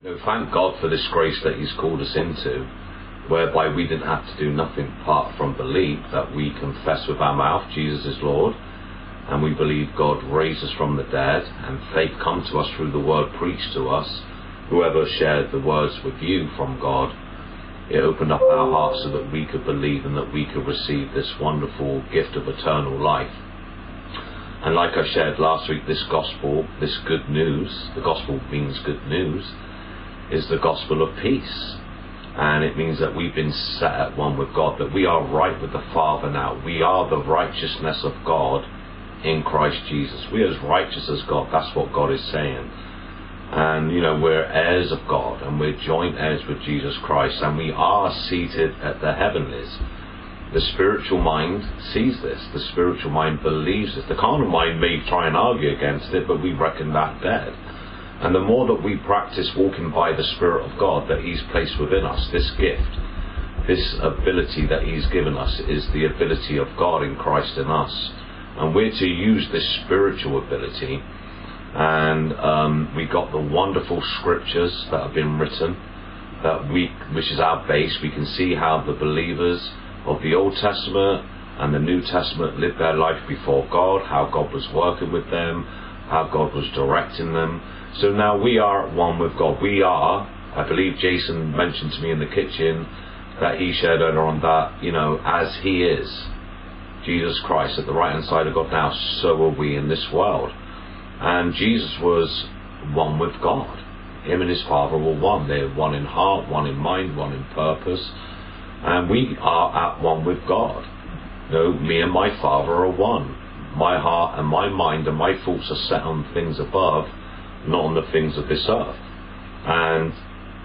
No, thank God for this grace that He's called us into, whereby we didn't have to do nothing apart from believe that we confess with our mouth Jesus is Lord, and we believe God raised us from the dead, and faith come to us through the word preached to us. Whoever shared the words with you from God, it opened up our hearts so that we could believe and that we could receive this wonderful gift of eternal life. And like I shared last week, this gospel, this good news, the gospel means good news, is the gospel of peace. And it means that we've been set at one with God, that we are right with the Father now. We are the righteousness of God in Christ Jesus. We are as righteous as God. That's what God is saying. And, we're heirs of God, and we're joint heirs with Jesus Christ, and we are seated at the heavenlies. The spiritual mind sees this. The spiritual mind believes this. The carnal mind may try and argue against it, but we reckon that dead. And the more that we practice walking by the Spirit of God that He's placed within us, this gift, this ability that He's given us is the ability of God in Christ in us. And we're to use this spiritual ability. And we got the wonderful scriptures that have been written, which is our base. We can see how the believers of the Old Testament and the New Testament lived their life before God, how God was working with them, how God was directing them. So now we are at one with God. We are, I believe Jason mentioned to me in the kitchen that he shared earlier on that, as He is, Jesus Christ, at the right hand side of God now, so are we in this world. And Jesus was one with God. Him and His Father were one. They're one in heart, one in mind, one in purpose. And we are at one with God. Me and my Father are one. My heart and my mind and my thoughts are set on things above, not on the things of this earth. And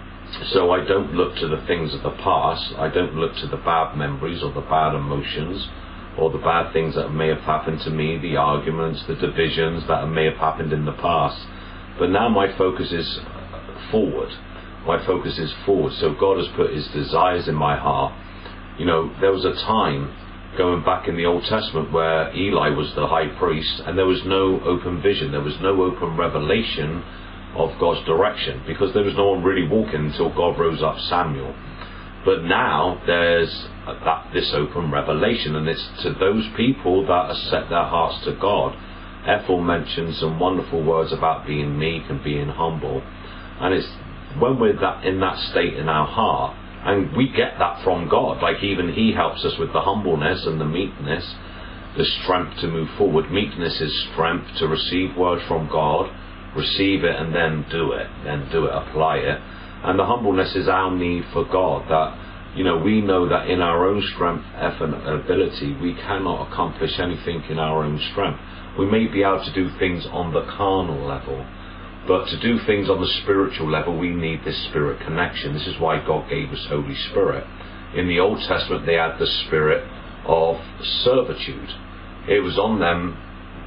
so I don't look to the things of the past. I don't look to the bad memories or the bad emotions or the bad things that may have happened to me, the arguments, the divisions that may have happened in the past. But now my focus is forward. My focus is forward. So God has put His desires in my heart. There was a time going back in the Old Testament where Eli was the high priest and there was no open vision, there was no open revelation of God's direction, because there was no one really walking until God rose up Samuel. But now there's this open revelation, and it's to those people that have set their hearts to God. Ethel mentioned some wonderful words about being meek and being humble, and it's when we're in that state in our heart, and we get that from God, like even He helps us with the humbleness and the meekness, the strength to move forward. Meekness is strength to receive word from God, receive it and then do it, apply it. And the humbleness is our need for God, that we know that in our own strength, effort and ability we cannot accomplish anything in our own strength. We may be able to do things on the carnal level, but to do things on the spiritual level, we need this spirit connection. This is why God gave us Holy Spirit. In the Old Testament, they had the spirit of servitude. It was on them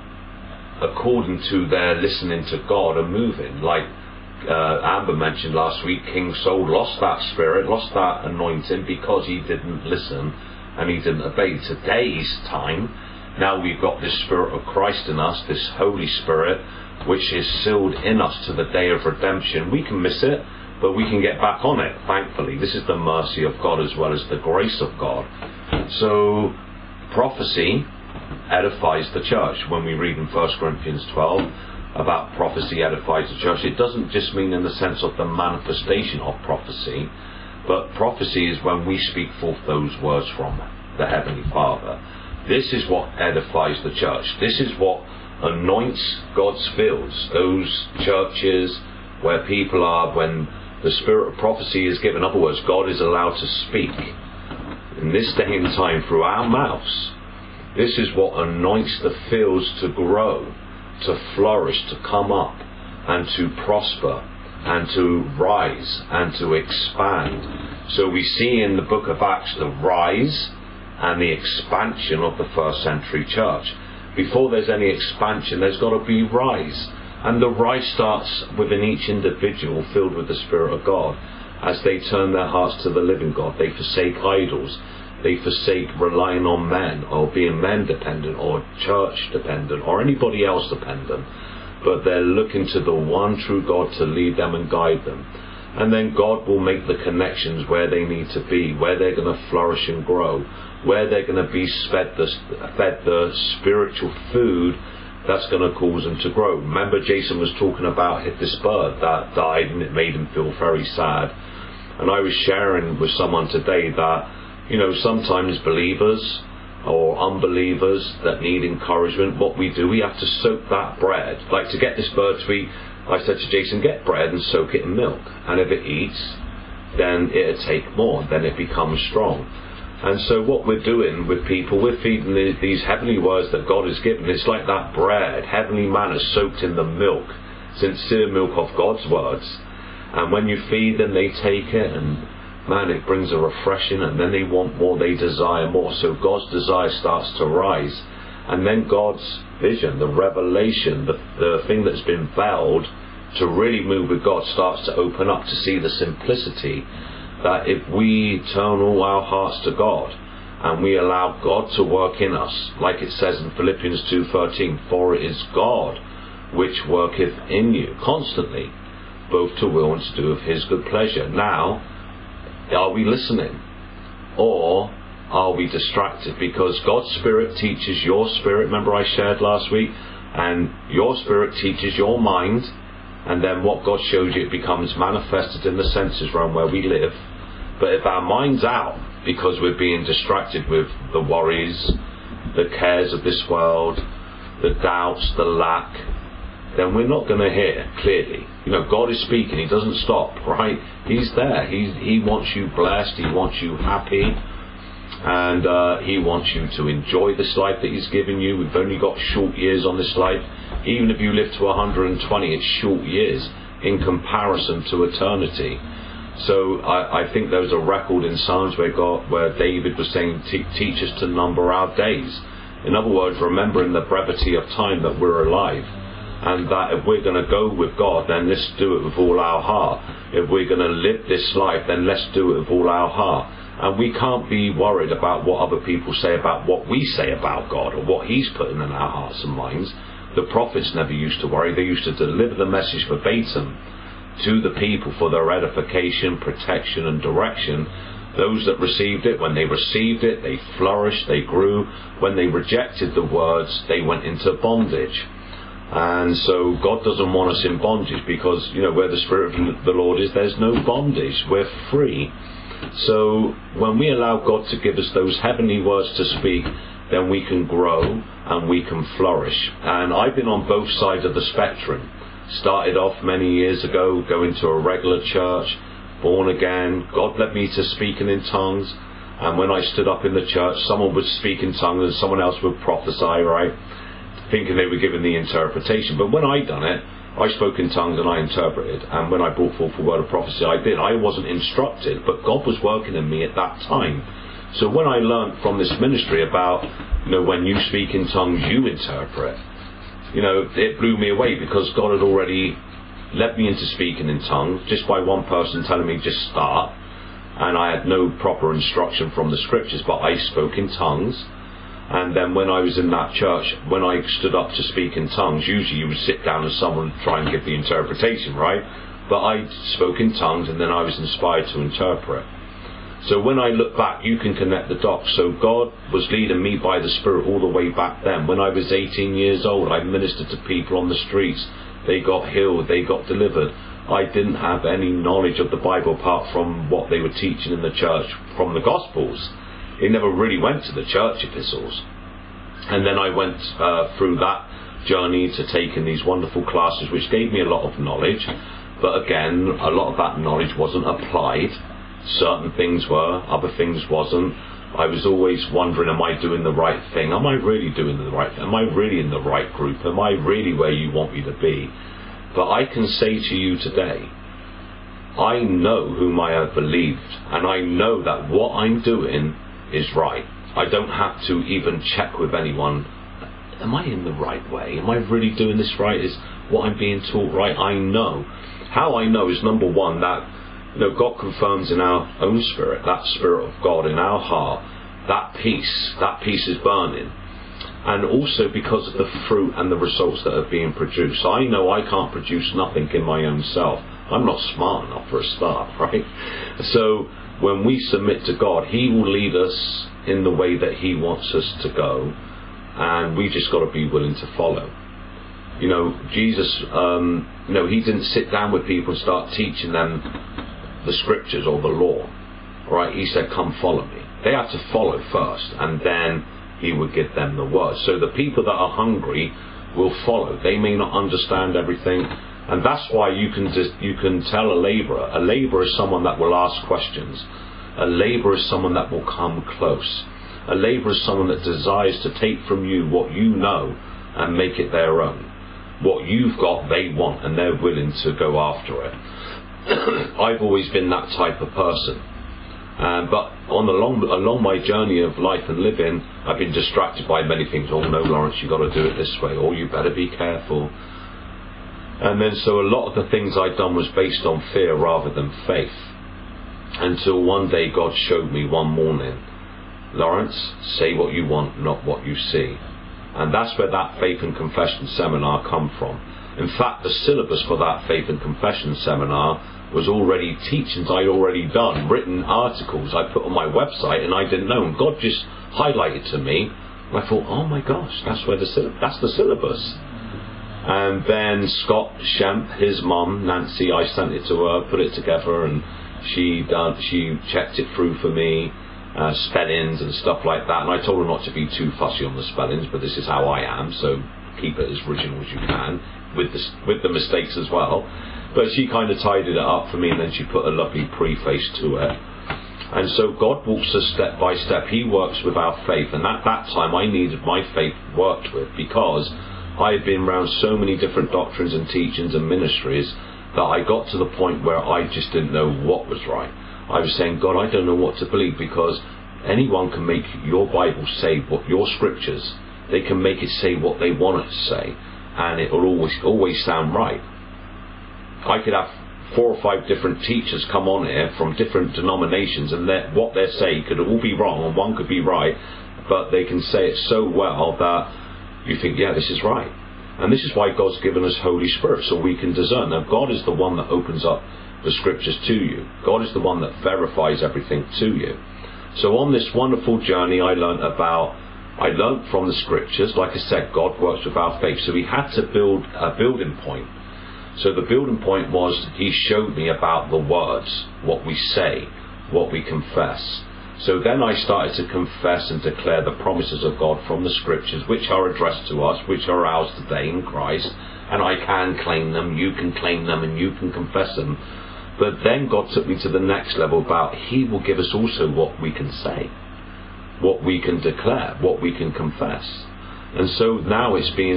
according to their listening to God and moving. Like Amber mentioned last week, King Saul lost that spirit, lost that anointing because he didn't listen and he didn't obey. Today's time, now we've got this Spirit of Christ in us, this Holy Spirit, which is sealed in us to the day of redemption. We can miss it, but we can get back on it, thankfully. This is the mercy of God as well as the grace of God. So prophecy edifies the church. When we read in 1 Corinthians 12 about prophecy edifies the church, it doesn't just mean in the sense of the manifestation of prophecy, but prophecy is when we speak forth those words from the Heavenly Father. This is what edifies the church. This is what anoints God's fields, those churches where people are, when the spirit of prophecy is given. In other words, God is allowed to speak in this day and time through our mouths. This is what anoints the fields to grow, to flourish, to come up and to prosper and to rise and to expand. So we see in the book of Acts the rise and the expansion of the first century church. Before there's any expansion, there's got to be rise. And the rise starts within each individual filled with the Spirit of God. As they turn their hearts to the living God, they forsake idols. They forsake relying on men or being men dependent or church dependent or anybody else dependent. But they're looking to the one true God to lead them and guide them. And then God will make the connections where they need to be, where they're going to flourish and grow, where they're going to be fed the spiritual food that's going to cause them to grow. Remember, Jason was talking about this bird that died, and it made him feel very sad. And I was sharing with someone today that, you know, sometimes believers or unbelievers that need encouragement, what we do, we have to soak that bread. Like, to get this bird to eat, I said to Jason, get bread and soak it in milk. And if it eats, then it'll take more, then it becomes strong. And so what we're doing with people, we're feeding these heavenly words that God has given. It's like that bread, heavenly manna soaked in the milk, sincere milk of God's words. And when you feed them, they take it, and man, it brings a refreshing, and then they want more, they desire more. So God's desire starts to rise. And then God's vision, the revelation, the thing that's been veiled to really move with God starts to open up, to see the simplicity that if we turn all our hearts to God and we allow God to work in us, like it says in Philippians 2:13, for it is God which worketh in you constantly, both to will and to do of his good pleasure. Now, are we listening? Or are we distracted? Because God's Spirit teaches your spirit, remember I shared last week, and your spirit teaches your mind, and then what God shows you, it becomes manifested in the senses realm where we live. But if our mind's out because we're being distracted with the worries, the cares of this world, the doubts, the lack, then we're not going to hear clearly. You know, God is speaking, he doesn't stop, right? He's there. He wants you blessed, he wants you happy, and he wants you to enjoy this life that he's given you. We've only got short years on this life. Even if you live to 120, it's short years in comparison to eternity. So I think there was a record in Psalms where David was saying, teach us to number our days. In other words, remembering the brevity of time that we're alive. And that if we're going to go with God, then let's do it with all our heart. If we're going to live this life, then let's do it with all our heart. And we can't be worried about what other people say about what we say about God, or what he's putting in our hearts and minds. The prophets never used to worry. They used to deliver the message verbatim to the people for their edification, protection and direction. Those that received it, when they received it, they flourished, they grew. When they rejected the words, they went into bondage. And so God doesn't want us in bondage, because, you know, where the Spirit of the Lord is, there's no bondage. We're free. So when we allow God to give us those heavenly words to speak, then we can grow and we can flourish. And I've been on both sides of the spectrum. Started off many years ago going to a regular church, born again. God led me to speaking in tongues. And when I stood up in the church, someone would speak in tongues and someone else would prophesy, right? Thinking they were giving the interpretation. But when I done it, I spoke in tongues and I interpreted. And when I brought forth a word of prophecy, I did. I wasn't instructed, but God was working in me at that time. So when I learned from this ministry about, you know, when you speak in tongues, you interpret, you know, it blew me away, because God had already led me into speaking in tongues just by one person telling me just start. And I had no proper instruction from the scriptures, but I spoke in tongues. And then when I was in that church, when I stood up to speak in tongues, usually you would sit down and someone would try and give the interpretation, right? But I spoke in tongues, and then I was inspired to interpret. So when I look back, you can connect the dots. So God was leading me by the Spirit all the way back then. When I was 18 years old, I ministered to people on the streets. They got healed, they got delivered. I didn't have any knowledge of the Bible apart from what they were teaching in the church from the Gospels. They never really went to the church epistles. And then I went through that journey to taking these wonderful classes, which gave me a lot of knowledge. But again, a lot of that knowledge wasn't applied. Certain things were, other things wasn't. I was always wondering, am I doing the right thing? Am I really doing the right thing? Am I really in the right group? Am I really where you want me to be? But I can say to you today, I know whom I have believed, and I know that what I'm doing is right. I don't have to even check with anyone. Am I in the right way? Am I really doing this right? Is what I'm being taught right? I know. How I know is, number one, that, you know, God confirms in our own spirit, that Spirit of God in our heart, that peace is burning. And also because of the fruit and the results that are being produced. I know I can't produce nothing in my own self. I'm not smart enough for a start, right? So when we submit to God, He will lead us in the way that He wants us to go, and we just got to be willing to follow. You know, Jesus, He didn't sit down with people and start teaching them the scriptures or the law, right? He said, come follow me. They had to follow first, and then He would give them the word. So the people that are hungry will follow. They may not understand everything, and that's why you can tell a labourer is someone that will ask questions. A labourer is someone that will come close. A labourer is someone that desires to take from you what you know and make it their own. What you've got, they want, and they're willing to go after it. I've always been that type of person. But along my journey of life and living, I've been distracted by many things. Oh no, Lawrence, you've got to do it this way. Oh, you better be careful. And then so a lot of the things I'd done was based on fear rather than faith. Until one day God showed me one morning, Lawrence, say what you want, not what you see. And that's where that Faith and Confession seminar come from. In fact, the syllabus for that Faith and Confession seminar was already teachings I'd already done, written articles I put on my website, and I didn't know. And God just highlighted to me, and I thought, oh my gosh, that's the syllabus. And then Scott Shemp, his mum, Nancy, I sent it to her, put it together, and she checked it through for me. Spellings and stuff like that, and I told her not to be too fussy on the spellings, but this is how I am, so keep it as original as you can, with the mistakes as well. But she kind of tidied it up for me, and then she put a lovely preface to it. And so God walks us step by step. He works with our faith, and at that time I needed my faith worked with, because I had been around so many different doctrines and teachings and ministries that I got to the point where I just didn't know what was right. I was saying, God, I don't know what to believe, because anyone can make your Bible say what your scriptures, they can make it say what they want it to say, and it will always sound right. I could have 4 or 5 different teachers come on here from different denominations, and what they say could all be wrong and one could be right, but they can say it so well that you think, yeah, this is right. And this is why God's given us Holy Spirit, so we can discern. Now, God is the one that opens up the scriptures to you. God is the one that verifies everything to you. So on this wonderful journey, I learned from the scriptures. Like I said, God works with our faith, so we had to build a building point. So the building point was, He showed me about the words, what we say, what we confess. So then I started to confess and declare the promises of God from the scriptures, which are addressed to us, which are ours today in Christ, and I can claim them, you can claim them, and you can confess them. But then God took me to the next level about He will give us also what we can say, what we can declare, what we can confess. And so now it's being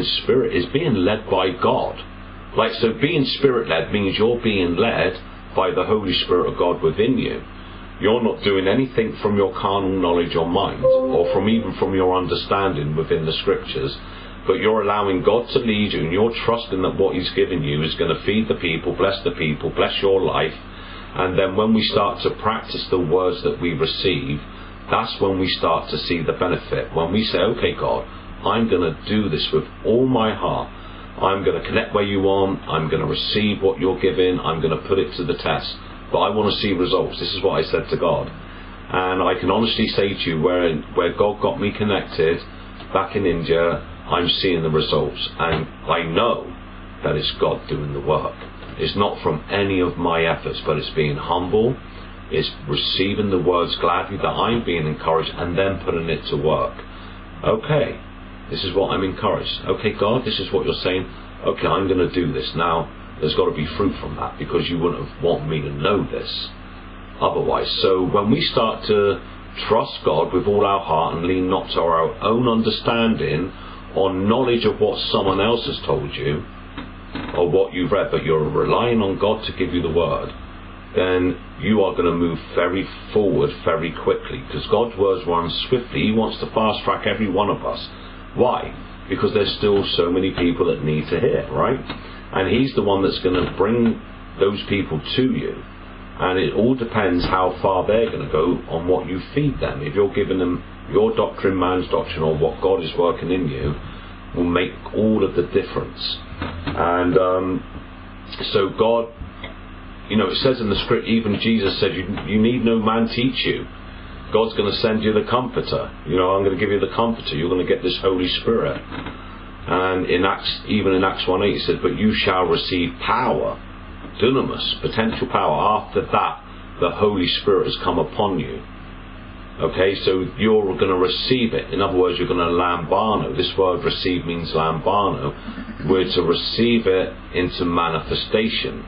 led by God. So being spirit-led means you're being led by the Holy Spirit of God within you. You're not doing anything from your carnal knowledge or mind, or even from your understanding within the scriptures, but you're allowing God to lead you, and you're trusting that what He's given you is going to feed the people, bless your life. And then when we start to practice the words that we receive, that's when we start to see the benefit. When we say, okay, God, I'm going to do this with all my heart. I'm going to connect where you want. I'm going to receive what you're giving. I'm going to put it to the test. But I want to see results. This is what I said to God. And I can honestly say to you, where God got me connected back in India, I'm seeing the results, and I know that it's God doing the work. It's not from any of my efforts, but it's being humble, it's receiving the words gladly that I'm being encouraged, and then putting it to work. Okay, this is what I'm encouraged. Okay, God, this is what you're saying. Okay, I'm going to do this. Now, there's got to be fruit from that, because you wouldn't have wanted me to know this otherwise. So when we start to trust God with all our heart and lean not to our own understanding on knowledge of what someone else has told you or what you've read, but you're relying on God to give you the word, then you are going to move very forward very quickly, because God's words run swiftly. He wants to fast track every one of us. Why? Because there's still so many people that need to hear, right? And He's the one that's going to bring those people to you, and it all depends how far they're going to go on what you feed them. If you're giving them your doctrine, man's doctrine, or what God is working in you, will make all of the difference. And so God it says in the script, even Jesus said, you need no man teach you. God's going to send you the Comforter. I'm going to give you the Comforter. You're going to get this Holy Spirit. And even in Acts 1:8 it says, but you shall receive power, dunamis, potential power. After that, the Holy Spirit has come upon you. Okay, so you're going to receive it. In other words, you're going to lambano. This word receive means lambano. We're to receive it into manifestation.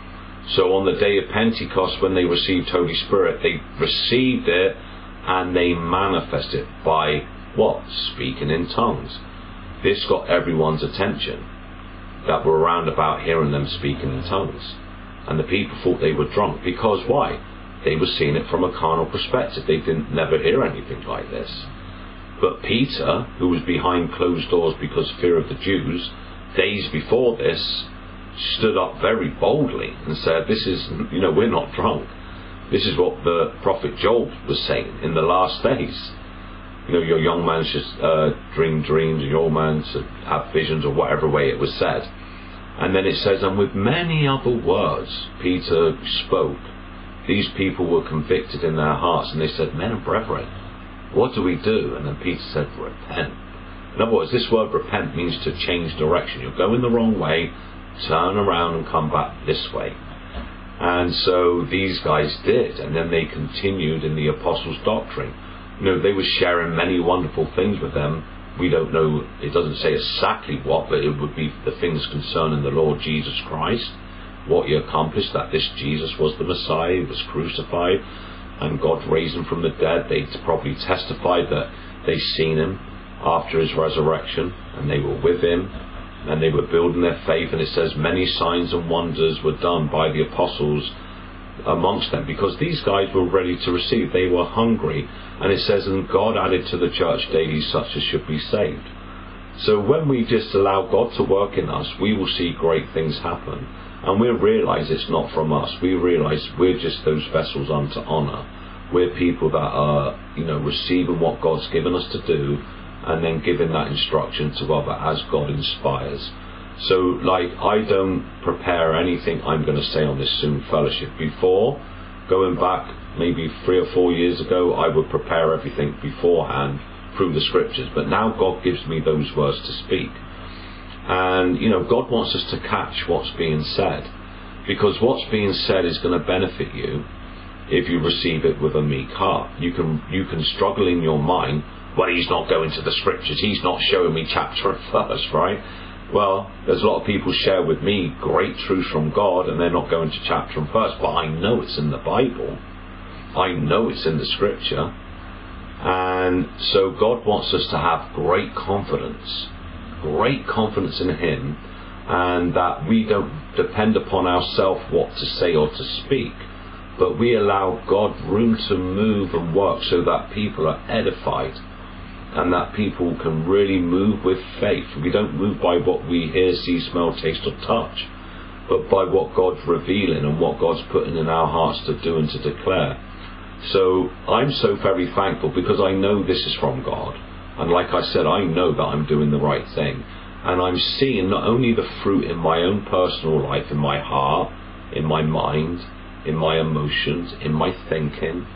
So on the day of Pentecost, when they received Holy Spirit, they received it and they manifest it by what? Speaking in tongues. This got everyone's attention that were around about hearing them speaking in tongues. And the people thought they were drunk. Because why? They were seeing it from a carnal perspective. They didn't never hear anything like this. But Peter, who was behind closed doors because of fear of the Jews, days before this, stood up very boldly and said, this is, we're not drunk. This is what the prophet Joel was saying in the last days. Your young man should dream dreams, and your old man should have visions, or whatever way it was said. And then it says, and with many other words Peter spoke. These people were convicted in their hearts, and they said, men and brethren, what do we do? And then Peter said, repent. In other words, this word repent means to change direction. You're going the wrong way, turn around and come back this way. And so these guys did, and then they continued in the apostles' doctrine. They were sharing many wonderful things with them. We don't know, it doesn't say exactly what, but it would be the things concerning the Lord Jesus Christ, what he accomplished, that this Jesus was the Messiah, he was crucified, and God raised him from the dead. They probably testified that they seen him after his resurrection, and they were with him, and they were building their faith. And it says many signs and wonders were done by the apostles amongst them, because these guys were ready to receive. They were hungry. And it says, and God added to the church daily such as should be saved. So when we just allow God to work in us, we will see great things happen. And we'll realise it's not from us. We realise we're just those vessels unto honour. We're people that are, receiving what God's given us to do, and then giving that instruction to others as God inspires. So, I don't prepare anything I'm going to say on this Zoom fellowship. Before, going back maybe 3 or 4 years ago, I would prepare everything beforehand through the scriptures. But now God gives me those words to speak. And, God wants us to catch what's being said. Because what's being said is going to benefit you if you receive it with a meek heart. You can struggle in your mind, well, he's not going to the scriptures, he's not showing me chapter and verse, right? Well, there's a lot of people share with me great truths from God, and they're not going to chapter and verse, but I know it's in the Bible. I know it's in the scripture. And so God wants us to have great confidence in him, and that we don't depend upon ourselves what to say or to speak, but we allow God room to move and work so that people are edified, and that people can really move with faith. We don't move by what we hear, see, smell, taste or touch, but by what God's revealing and what God's putting in our hearts to do and to declare. So I'm so very thankful, because I know this is from God. And like I said, I know that I'm doing the right thing. And I'm seeing not only the fruit in my own personal life, in my heart, in my mind, in my emotions, in my thinking.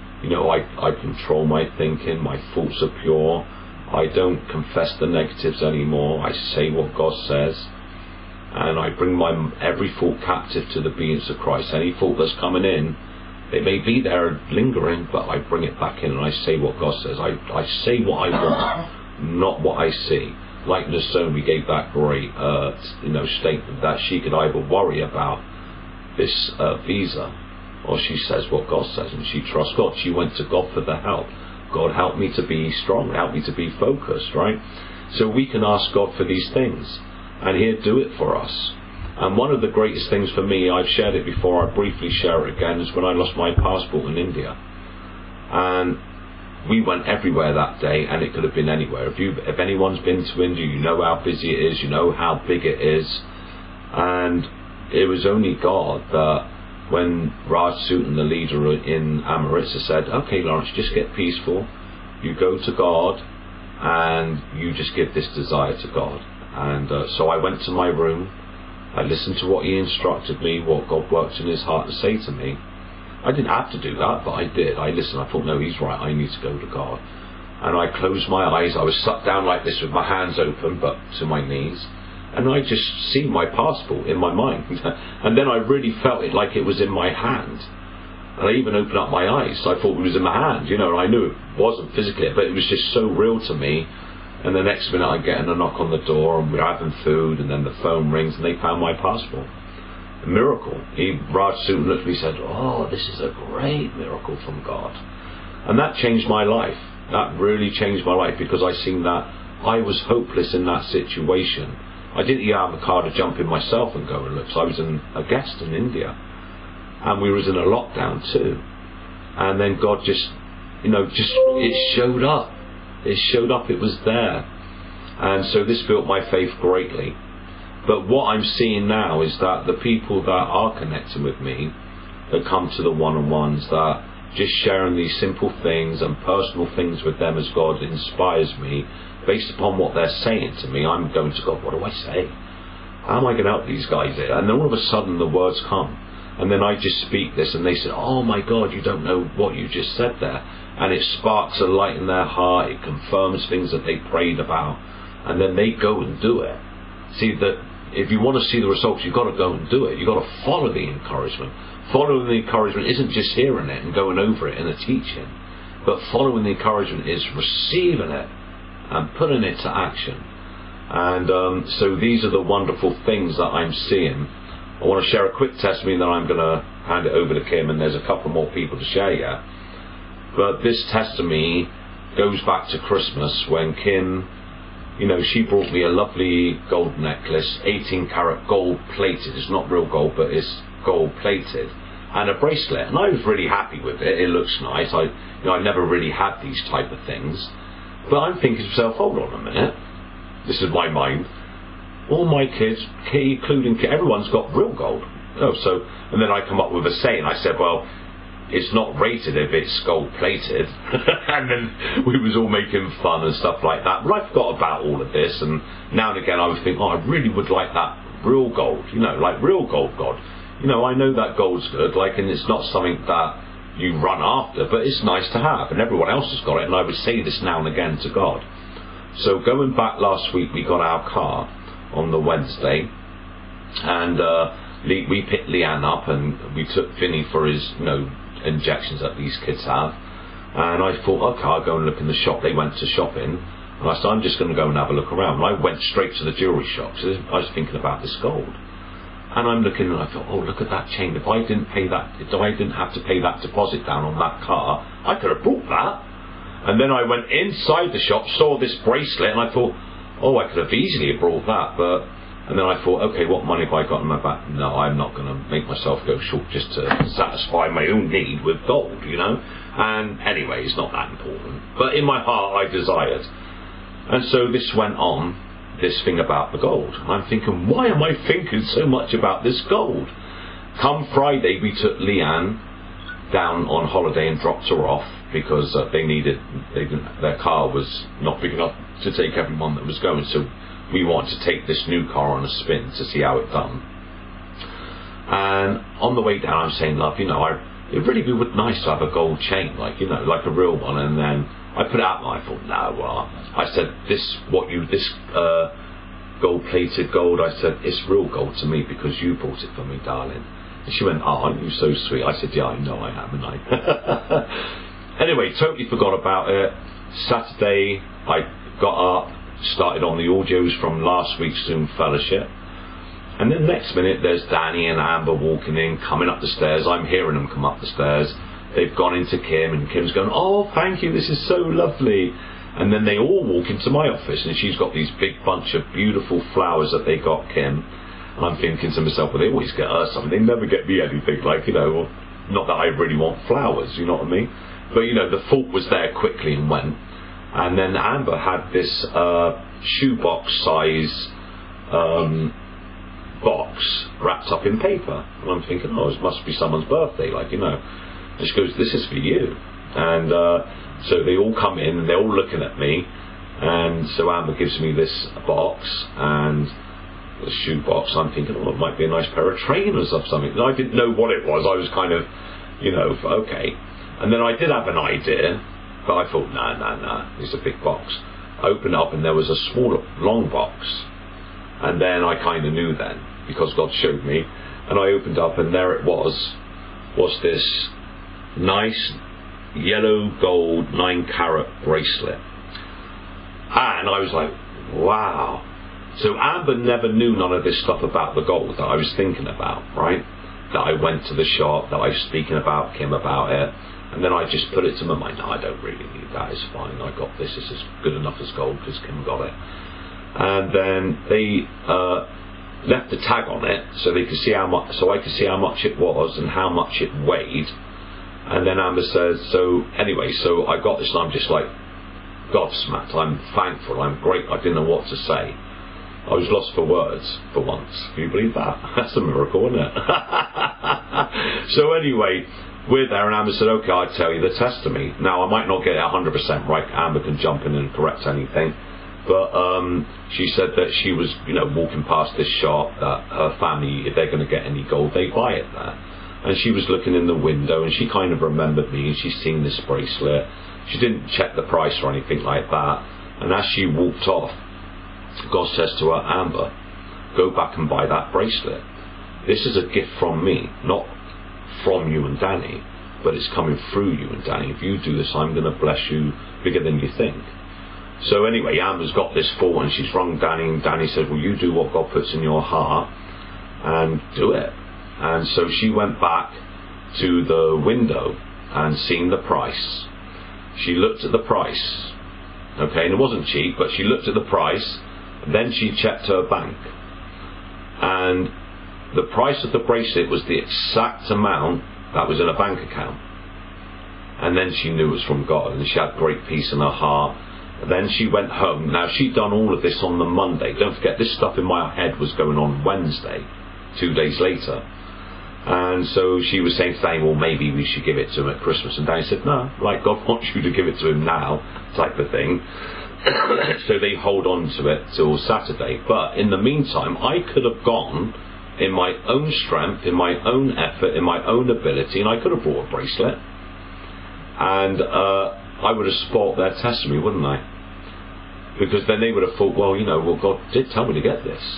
I control my thinking, my thoughts are pure. I don't confess the negatives anymore. I say what God says. And I bring my every thought captive to the obedience of Christ. Any thought that's coming in, it may be there lingering, but I bring it back in and I say what God says. I say what I want, not what I see. Like Naomi gave that great statement that she could either worry about this visa, or she says what God says, and she trusts God. She went to God for the help. God, help me to be strong, help me to be focused, right? So we can ask God for these things, and he'll do it for us. And one of the greatest things for me, I've shared it before, I briefly share it again, is when I lost my passport in India. And we went everywhere that day, and it could have been anywhere. If anyone's been to India, you know how busy it is, you know how big it is. And it was only God that, when Raj Sutan, the leader in Amritsar, said, okay, Lawrence, just get peaceful. You go to God, and you just give this desire to God. And so I went to my room, I listened to what he instructed me, what God worked in his heart to say to me. I didn't have to do that, but I did. I listened. I thought, no, he's right. I need to go to God. And I closed my eyes. I was sat down like this with my hands open, but to my knees. And I just see my passport in my mind. And then I really felt it like it was in my hand. And I even opened up my eyes. So I thought it was in my hand, and I knew it wasn't physically, but it was just so real to me. And the next minute I get a knock on the door, and we're having food, and then the phone rings, and they found my passport. A miracle. Raj soon looked at me and said, oh, this is a great miracle from God. And that changed my life. That really changed my life, because I seen that I was hopeless in that situation. I didn't even have a car to jump in myself and go and look. So I was a guest in India, and we was in a lockdown too. And then God just it showed up. It showed up. It was there. And so this built my faith greatly. But what I'm seeing now is that the people that are connecting with me, that come to the one-on-ones, that just sharing these simple things and personal things with them as God inspires me, based upon what they're saying to me, I'm going to God, what do I say? How am I going to help these guys here? And then all of a sudden the words come. And then I just speak this, and they say, oh my God, you don't know what you just said there. And it sparks a light in their heart. It confirms things that they prayed about. And then they go and do it. See, that if you want to see the results, you've got to go and do it. You've got to follow the encouragement. Following the encouragement isn't just hearing it and going over it in a teaching. But following the encouragement is receiving it and putting it to action. And so these are the wonderful things that I'm seeing. I want to share a quick testimony, then I'm going to hand it over to Kim, and there's a couple more people to share yet. But this testimony goes back to Christmas, when Kim, she brought me a lovely gold necklace, 18 karat gold plated. It's not real gold, but it's gold plated, and a bracelet. And I was really happy with it. It looks nice. I never really had these type of things. But I'm thinking to myself, hold on a minute. This is my mind. All my kids, including everyone's got real gold. And then I come up with a saying. I said, well, it's not rated if it's gold plated. And then we was all making fun and stuff like that. But I forgot about all of this, and now and again I would think, I really would like that real gold, like real gold, God. I know that gold's good, and it's not something that you run after, but it's nice to have, and everyone else has got it, and I would say this now and again to God. So going back last week, we got our car on the Wednesday, and we picked Leanne up, and we took Vinny for his injections that these kids have. And I thought, okay, I'll go and look in the shop. They went to shopping, and I said, I'm just going to go and have a look around. And I went straight to the jewellery shop. So I was thinking about this gold, and I'm looking, and I thought, oh, look at that chain. If I didn't have to pay that deposit down on that car, I could have bought that. And then I went inside the shop, saw this bracelet, and I thought, oh, I could have easily brought that. And then I thought, okay, what money have I got in my back? No, I'm not going to make myself go short just to satisfy my own need with gold, And anyway, it's not that important. But in my heart, I desired. And so this went on, this thing about the gold. And I'm thinking, why am I thinking so much about this gold? Come Friday, we took Leanne down on holiday and dropped her off, because their car was not big enough to take everyone that was going. So we wanted to take this new car on a spin to see how it done. And on the way down, I'm saying, love, it really would be nice to have a gold chain, like a real one. And then I put it out, and I thought, no, I said, this gold-plated gold, I said, it's real gold to me because you bought it for me, darling. And she went, oh, aren't you so sweet? I said, yeah, I know I am, and I... Anyway, totally forgot about it. Saturday, I got up, started on the audios from last week's Zoom fellowship, and then next minute there's Danny and Amber walking in, coming up the stairs. I'm hearing them come up the stairs. They've gone into Kim, and Kim's going, oh, thank you, this is so lovely. And then they all walk into my office, and she's got these big bunch of beautiful flowers that they got Kim. And I'm thinking to myself, well, they always get her something, they never get me anything, not that I really want flowers, you know what I mean? But the thought was there quickly and went. And then Amber had this shoebox size box wrapped up in paper, and I'm thinking, oh, it must be someone's birthday, And she goes, this is for you. And so they all come in, and they're all looking at me, and so Amber gives me this box, and the shoebox. I'm thinking, oh, it might be a nice pair of trainers or something. And I didn't know what it was. I was kind of, okay. And then I did have an idea, but I thought, nah, it's a big box. I opened up and there was a smaller, long box. And then I kind of knew then, because God showed me. And I opened up and there it was this nice yellow gold 9-carat bracelet. And I was like, wow. So Amber never knew none of this stuff about the gold that I was thinking about, right? That I went to the shop, that I was speaking about Kim about it. And then I just put it to my mind, no, I don't really need that, it's fine, I got this, this is good enough as gold because Kim got it. And then they left the tag on it so they could see how much, so I could see how much it was and how much it weighed. And then Amber says, so anyway, so I got this and I'm just like gobsmacked, I'm thankful, I'm great, I didn't know what to say. I was lost for words for once. Can you believe that? That's a miracle, isn't it? So anyway, we're there and Amber said, okay, I'll tell you the testimony. Now, I might not get it 100% right. Amber can jump in and correct anything. But she said that she was, walking past this shop, that her family, if they're going to get any gold, they buy it there. And she was looking in the window and she kind of remembered me and she's seen this bracelet. She didn't check the price or anything like that. And as she walked off, God says to her, Amber, go back and buy that bracelet. This is a gift from me, not from you and Danny, but it's coming through you and Danny. If you do this, I'm going to bless you bigger than you think. So anyway, Amber's got this thought and she's rung Danny, and Danny said, well, you do what God puts in your heart and do it. And so she went back to the window and seen the price. She looked at the price, okay, and it wasn't cheap, but she looked at the price. Then she checked her bank, and the price of the bracelet was the exact amount that was in a bank account. And then she knew it was from God, and she had great peace in her heart. And then she went home. Now, she'd done all of this on the Monday. Don't forget, this stuff in my head was going on Wednesday, 2 days later. And so she was saying to Danny, well, maybe we should give it to him at Christmas. And Danny said, no, like, God wants you to give it to him now, type of thing. So they hold on to it till Saturday. But in the meantime, I could have gone in my own strength, in my own effort, in my own ability, and I could have bought a bracelet. And I would have spoilt their testimony, wouldn't I? Because then they would have thought, well, God did tell me to get this.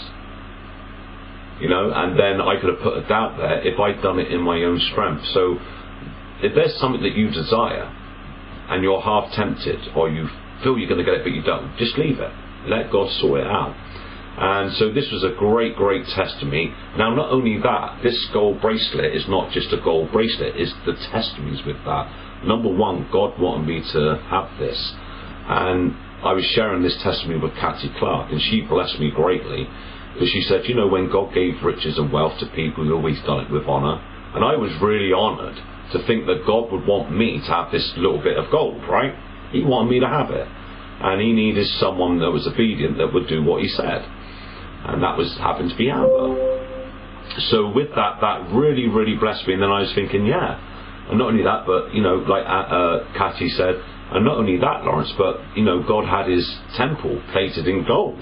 And then I could have put a doubt there if I'd done it in my own strength. So if there's something that you desire and you're half tempted, or you feel you're going to get it but you don't, just leave it. Let God sort it out. And so this was a great, great testimony. Now, not only that, this gold bracelet is not just a gold bracelet, it's the testimonies with that. Number one, God wanted me to have this. And I was sharing this testimony with Kathy Clark, and she blessed me greatly. Because she said, when God gave riches and wealth to people, He always done it with honour. And I was really honoured to think that God would want me to have this little bit of gold, right? He wanted me to have it. And He needed someone that was obedient, that would do what He said. And that happened to be Amber. So with that really, really blessed me. And then I was thinking, yeah. And not only that, but, like Kathy said, and not only that, Lawrence, but, God had His temple plated in gold.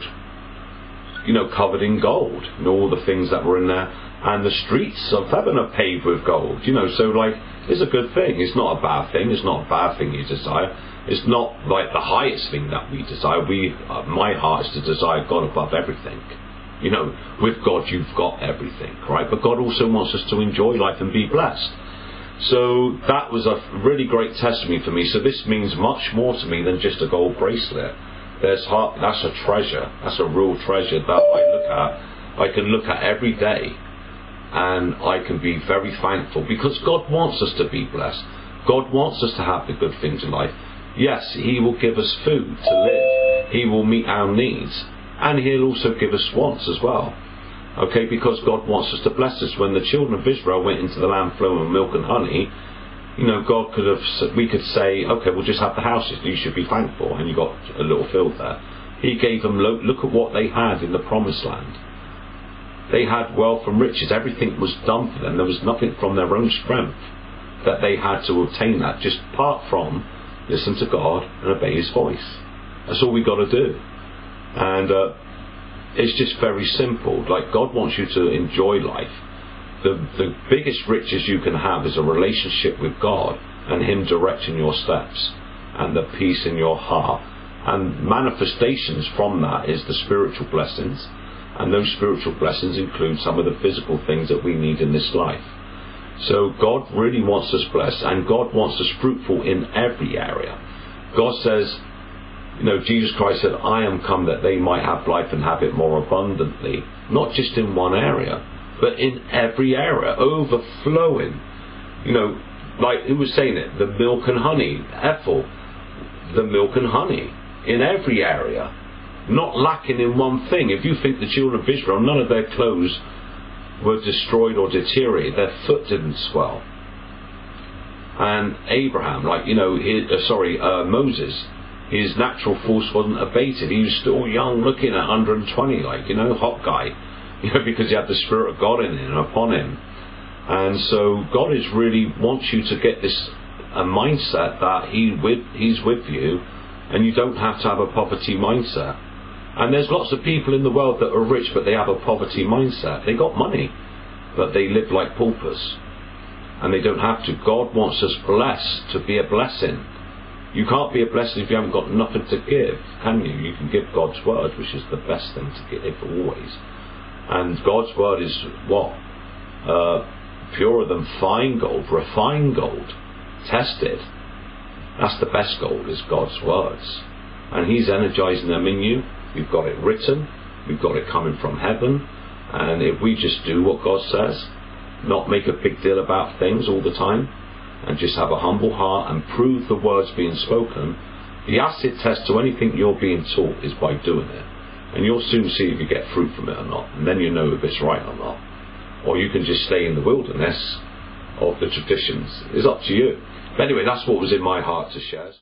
Covered in gold. All the things that were in there. And the streets of heaven are paved with gold. So, it's a good thing. It's not a bad thing. It's not a bad thing you desire. It's not like the highest thing that we desire. My heart is to desire God above everything. With God you've got everything, right? But God also wants us to enjoy life and be blessed. So that was a really great testimony for me. So this means much more to me than just a gold bracelet. That's a treasure. That's a real treasure that I can look at every day, and I can be very thankful, because God wants us to be blessed. God wants us to have the good things in life. Yes, He will give us food to live. He will meet our needs, and He'll also give us wants as well. Okay, because God wants us to bless us. When the children of Israel went into the land flowing with milk and honey, God could have said, we could say, okay, we'll just have the houses, you should be thankful, and you got a little field there. He gave them, look at what they had in the promised land. They had wealth and riches, everything was done for them. There was nothing from their own strength that they had to obtain that, just apart from listen to God and obey His voice. That's all we got to do. And it's just very simple. Like, God wants you to enjoy life. The biggest riches you can have is a relationship with God and Him directing your steps and the peace in your heart. And manifestations from that is the spiritual blessings, and those spiritual blessings include some of the physical things that we need in this life. So God really wants us blessed, and God wants us fruitful in every area. God says, Jesus Christ said, I am come that they might have life and have it more abundantly, not just in one area, but in every area, overflowing. Like who was saying it? The milk and honey, Ethel, the milk and honey in every area, not lacking in one thing. If you think the children of Israel, none of their clothes were destroyed or deteriorated, their foot didn't swell. And Abraham, Moses, his natural force wasn't abated. He was still young, looking at 120, hot guy, because he had the Spirit of God in him, upon him. And so God really wants you to get this mindset that He's with you, and you don't have to have a poverty mindset. And there's lots of people in the world that are rich, but they have a poverty mindset. They got money, but they live like paupers, and they don't have to. God wants us blessed to be a blessing. You can't be a blessing if you haven't got nothing to give, can you? You can give God's word, which is the best thing to give always. And God's word is what? Purer than fine gold, refined gold, tested. That's the best gold, is God's words. And He's energizing them in you. We've got it written. We've got it coming from heaven. And if we just do what God says, not make a big deal about things all the time, and just have a humble heart and prove the words being spoken, the acid test to anything you're being taught is by doing it. And you'll soon see if you get fruit from it or not. And then you know if it's right or not. Or you can just stay in the wilderness of the traditions. It's up to you. But anyway, that's what was in my heart to share.